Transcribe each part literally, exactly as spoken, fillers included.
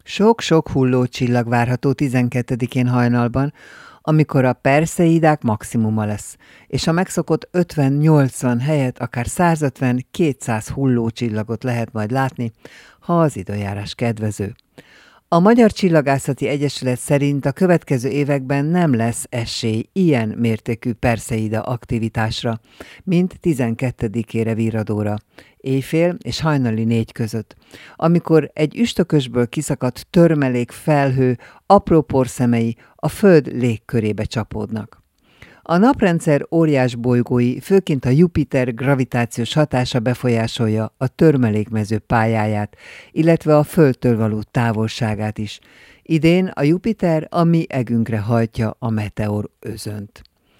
Sok-sok hullócsillag várható tizenkettedikén hajnalban, amikor a Perseidák maximuma lesz, és a megszokott ötven-nyolcvan helyett akár százötven-kétszáz hullócsillagot lehet majd látni, ha az időjárás kedvező. A Magyar Csillagászati Egyesület szerint a következő években nem lesz esély ilyen mértékű Perseida aktivitásra, mint tizenkettedikére virradóra, éjfél és hajnali négy között, amikor egy üstökösből kiszakadt törmelék felhő apró porszemei a Föld légkörébe csapódnak. A naprendszer óriás bolygói, főként a Jupiter gravitációs hatása befolyásolja a törmelékmező pályáját, illetve a Földtől való távolságát is. Idén a Jupiter a mi egünkre hajtja a meteor özönt.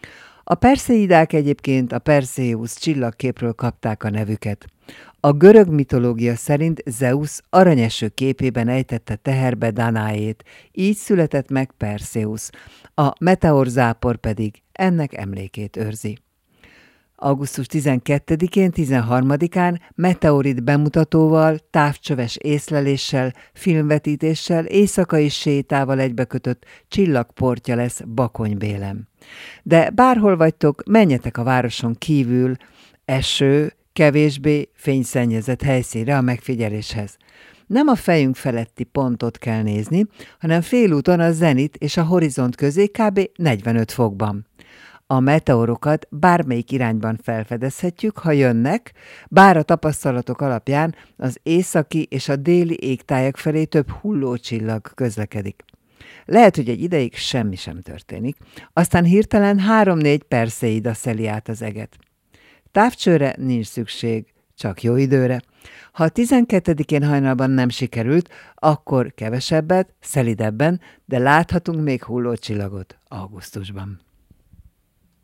A Perseidák egyébként a Perseus csillagképről kapták a nevüket. A görög mitológia szerint Zeus aranyeső képében ejtette teherbe Dánáét, így született meg Perseus, a meteorzápor pedig ennek emlékét őrzi. augusztus tizenkettedikén, tizenharmadikán meteorit bemutatóval, távcsöves észleléssel, filmvetítéssel, éjszakai sétával egybekötött csillagportja lesz Bakonybélem. De bárhol vagytok, menjetek a városon kívül, eső, kevésbé fényszennyezett helyszínre a megfigyeléshez. Nem a fejünk feletti pontot kell nézni, hanem félúton a zenit és a horizont közé kb. negyvenöt fokban. A meteorokat bármelyik irányban felfedezhetjük, ha jönnek, bár a tapasztalatok alapján az északi és a déli égtájak felé több hullócsillag közlekedik. Lehet, hogy egy ideig semmi sem történik, aztán hirtelen három-négy Perseida szeli át az eget. Távcsőre nincs szükség, csak jó időre. Ha a tizenkettedikén hajnalban nem sikerült, akkor kevesebbet, szelidebben, de láthatunk még hullócsillagot augusztusban.